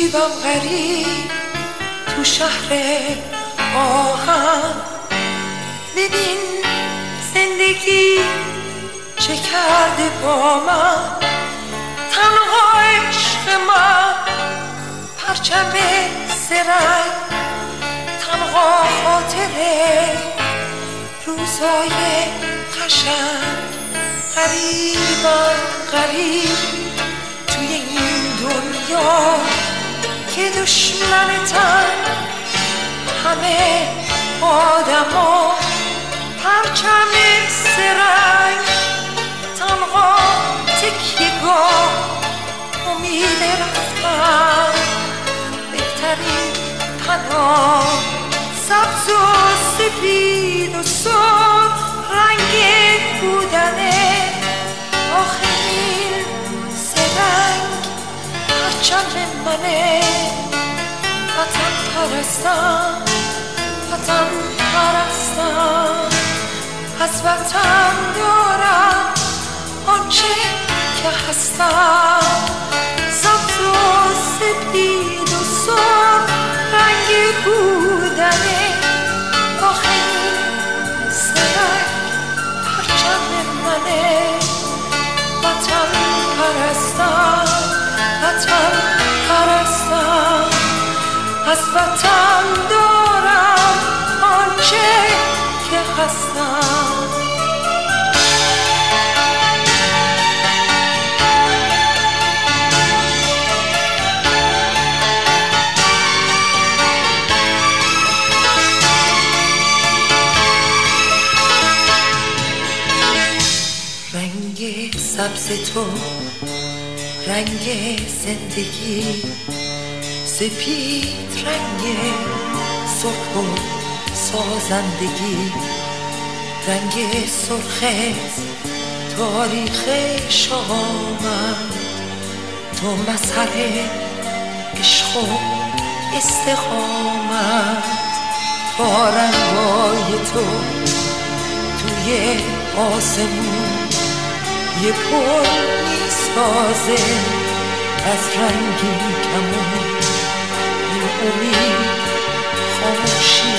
عجیبم غریب تو شهر آهن. ببین زندگی چه کرده با من، تنها عشق من پرچم سرنگ، تنها خاطره روزای قشنگ. غریبم غریب توی این دنیا که دشمنتن همه آدما، پرچم سرنگ تنها تکیه‌گاه امید رفتن، بهترین پناه سبز و سپید و سرخ رنگ بودنه. آخه این سرنگ پرچم منه، وطن پرستم وطن پرستم، از وطن دارم آنچه که هستم. سبز و سپید و سرخ رنگ بودنه. آخه این سرنگ پرچم منه، وطن پرستم وطن پرستم، از وطن دارم آنچه که هستم. رنگ سبز تو رنگ زندگی، سپید رنگ سرخ و سازندگی، رنگ سرخت تاریخ شامت، تو مظهر عشق و استقامت. تا رنگای تو توی آسمون یه پل میسازه از رنگین کمون. این امید خاموشی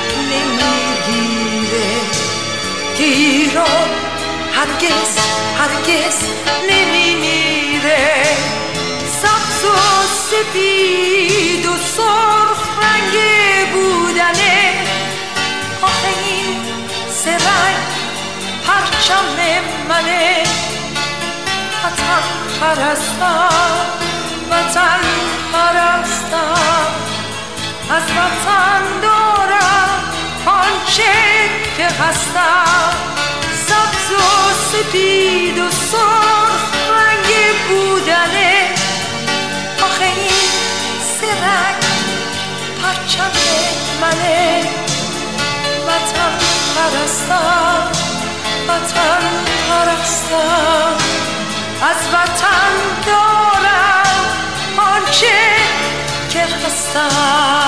نمیگیره که ایران هرگز هرگز نمیمیره. سبز و سپید و سرخ رنگ بودنه. آخه این سرنگ پرچم منه، وطن پرستم وطن پرستم، از وطن دارم آنچه که هستم. سبز و سپید و سرخ رنگ بودنه. آخه این سرنگ پرچم منه، وطن پرستم وطن پرستم، از وطن دارم آنچه که هستم.